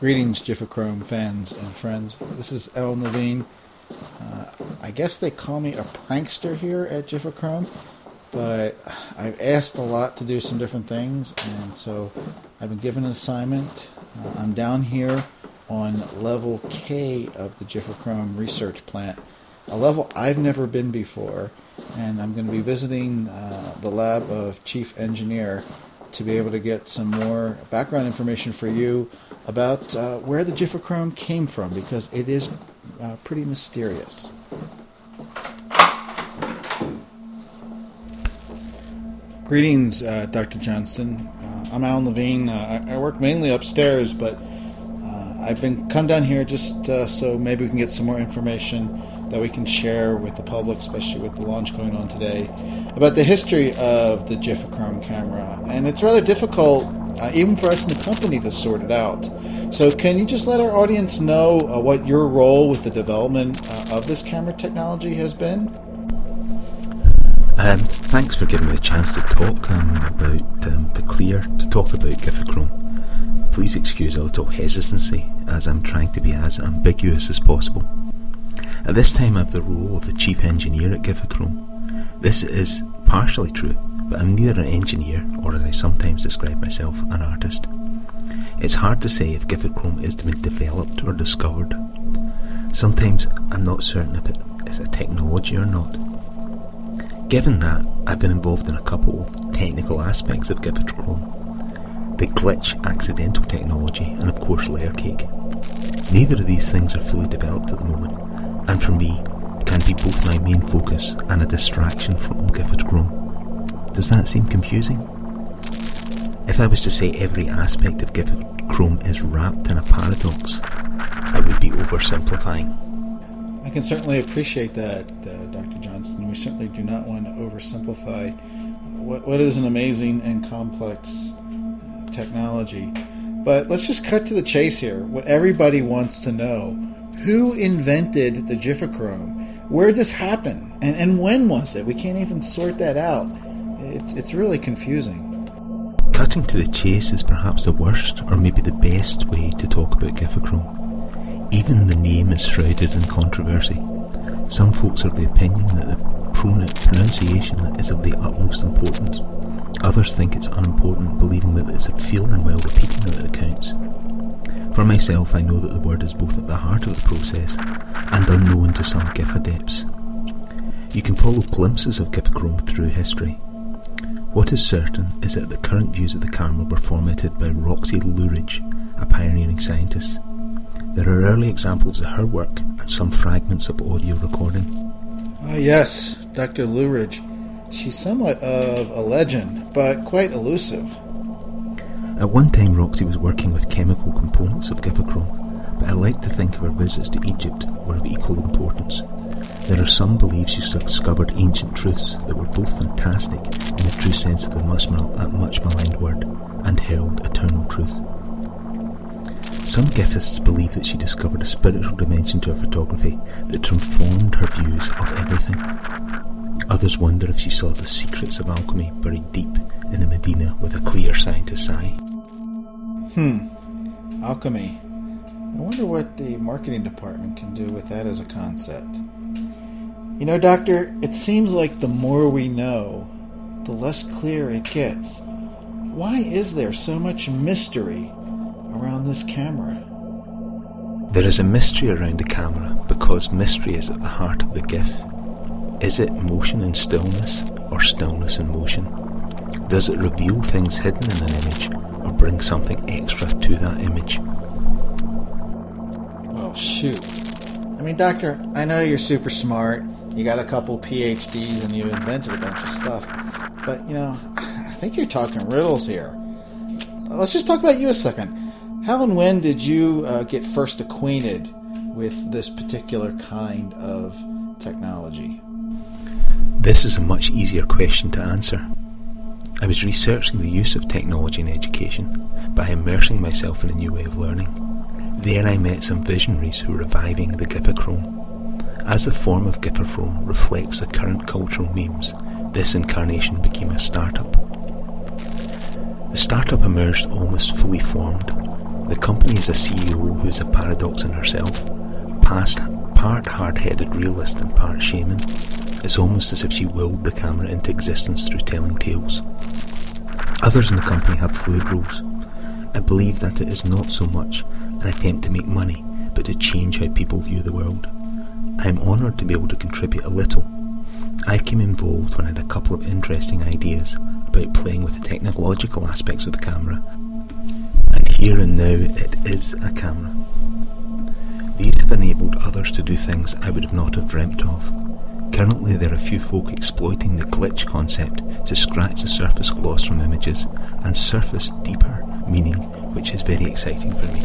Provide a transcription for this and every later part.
Greetings, Gifachrome fans and friends. This is Alan Levine. I guess they call me a prankster here at Gifachrome, but I've asked a lot to do some different things, and so I've been given an assignment. I'm down here on level K of the Gifachrome research plant, a level I've never been before, and I'm going to be visiting the lab of Chief Engineer to be able to get some more background information for you about where the Gifachrome came from, because it is pretty mysterious. Greetings, Dr. Johnston. I'm Alan Levine. I work mainly upstairs, but I've been come down here just so maybe we can get some more information that we can share with the public, especially with the launch going on today, about the history of the Gifachrome camera. And it's rather difficult, even for us in the company, to sort it out. So can you just let our audience know what your role with the development of this camera technology has been? Thanks for giving me the chance to talk about Gifachrome. Please excuse a little hesitancy, as I'm trying to be as ambiguous as possible. At this time I have the role of the Chief Engineer at Gifachrome. This is partially true, but I'm neither an engineer, or as I sometimes describe myself, an artist. It's hard to say if Gifachrome is to be developed or discovered. Sometimes I'm not certain if it is a technology or not. Given that, I've been involved in a couple of technical aspects of Gifachrome. The glitch accidental technology and of course layer cake. Neither of these things are fully developed at the moment, and for me can be both my main focus and a distraction from Gifachrome. Does that seem confusing? If I was to say every aspect of Gifachrome is wrapped in a paradox, I would be oversimplifying. I can certainly appreciate that, Dr. Johnston. We certainly do not want to oversimplify what is an amazing and complex technology. But let's just cut to the chase here. What everybody wants to know: who invented the Gifachrome? Where did this happen? And when was it? We can't even sort that out. It's really confusing. Cutting to the chase is perhaps the worst, or maybe the best way to talk about Gifachrome. Even the name is shrouded in controversy. Some folks are of the opinion that the pronunciation is of the utmost importance. Others think it's unimportant, believing that it's a feeling while repeating that it counts. For myself, I know that the word is both at the heart of the process and unknown to some GIF adepts. You can follow glimpses of Gifachrome through history. What is certain is that the current views of the camera were formatted by Roxy Luridge, a pioneering scientist. There are early examples of her work and some fragments of audio recording. Yes, Dr. Luridge. She's somewhat of a legend, but quite elusive. At one time Roxy was working with chemical components of Gifachrome, but I like to think of her visits to Egypt were of equal importance. There are some believe she discovered ancient truths that were both fantastic in the true sense of the much maligned word, and held eternal truth. Some Gifists believe that she discovered a spiritual dimension to her photography that transformed her views of everything. Others wonder if she saw the secrets of alchemy buried deep in the Medina with a clear scientist's eye. Alchemy. I wonder what the marketing department can do with that as a concept. You know, Doctor, it seems like the more we know, the less clear it gets. Why is there so much mystery around this camera? There is a mystery around the camera because mystery is at the heart of the GIF. Is it motion in stillness, or stillness in motion? Does it reveal things hidden in an image, or bring something extra to that image? Well, shoot. I mean, Doctor, I know you're super smart. You got a couple PhDs and you invented a bunch of stuff. But, I think you're talking riddles here. Let's just talk about you a second. How and when did you get first acquainted with this particular kind of technology? This is a much easier question to answer. I was researching the use of technology in education by immersing myself in a new way of learning. There I met some visionaries who were reviving the Gifachrome. As the form of Gifachrome reflects the current cultural memes, this incarnation became a startup. The startup emerged almost fully formed. The company is a CEO who is a paradox in herself, part hard-headed realist and part shaman. It's almost as if she willed the camera into existence through telling tales. Others in the company have fluid roles. I believe that it is not so much an attempt to make money, but to change how people view the world. I am honoured to be able to contribute a little. I became involved when I had a couple of interesting ideas about playing with the technological aspects of the camera, and here and now it is a camera. These have enabled others to do things I would not have dreamt of. Currently there are a few folk exploiting the glitch concept to scratch the surface gloss from images and surface deeper meaning, which is very exciting for me.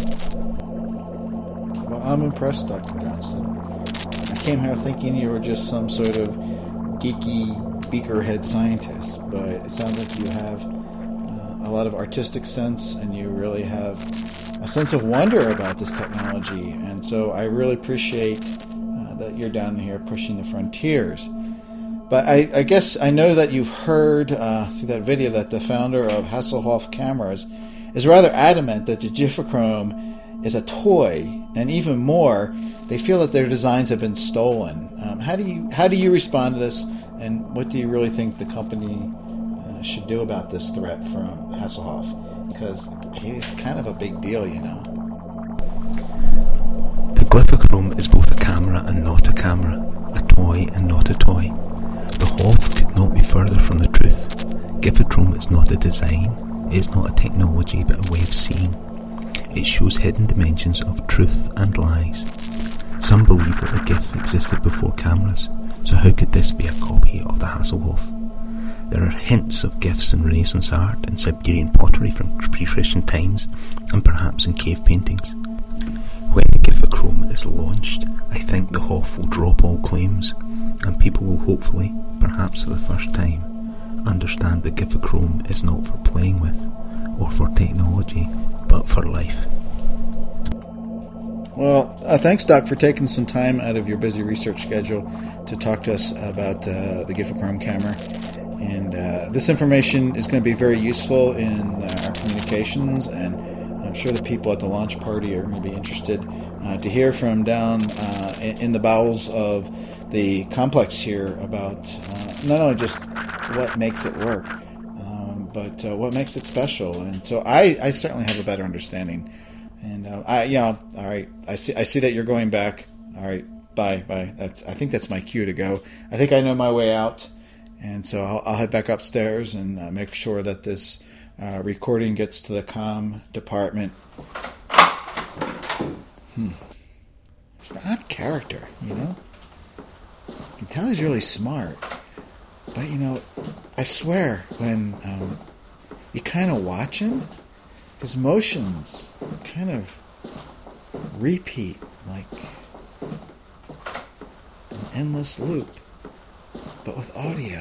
Well, I'm impressed, Dr. Johnston. I came here thinking you were just some sort of geeky beakerhead scientist, but it sounds like you have a lot of artistic sense, and you really have a sense of wonder about this technology, and so I really appreciate that you're down here pushing the frontiers. But I guess I know that you've heard through that video that the founder of Hasselhoff Cameras is rather adamant that the Gifachrome is a toy, and even more, they feel that their designs have been stolen. How do you respond to this, and what do you really think the company should do about this threat from Hasselhoff? Because he's kind of a big deal, you know. The Glyphochrome is both a camera and not a camera, a toy and not a toy. The Hoff could not be further from the truth. Gifachrome is not a design, it is not a technology, but a way of seeing. It shows hidden dimensions of truth and lies. Some believe that the GIF existed before cameras, so how could this be a copy of the Hasselhoff? There are hints of GIFs in Renaissance art and Siberian pottery from pre-Christian times, and perhaps in cave paintings. When the Gifachrome is launched, I think the Hoff will drop all claims, and people will hopefully, perhaps for the first time, understand the Gifachrome is not for playing with, or for technology, but for life. Well, thanks, Doc, for taking some time out of your busy research schedule to talk to us about the Gifachrome camera. And this information is going to be very useful in our communications, and I'm sure the people at the launch party are going to be interested to hear from down in the bowels of the complex here about not only just what makes it work, but what makes it special. And so I certainly have a better understanding. And all right. I see that you're going back. All right, bye. I think that's my cue to go. I think I know my way out, and so I'll head back upstairs and make sure that this recording gets to the comm department. It's an odd character, you know. You can tell he's really smart, but I swear when you kind of watch him, his motions kind of repeat like an endless loop, but with audio.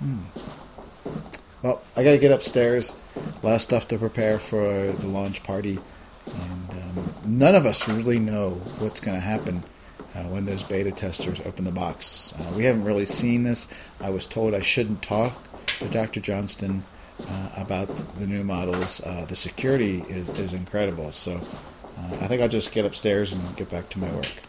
Well, I got to get upstairs. A lot of stuff to prepare for the launch party, and none of us really know what's going to happen when those beta testers open the box. We haven't really seen this. I was told I shouldn't talk to Dr. Johnston about the new models. The security is incredible, so I think I'll just get upstairs and get back to my work.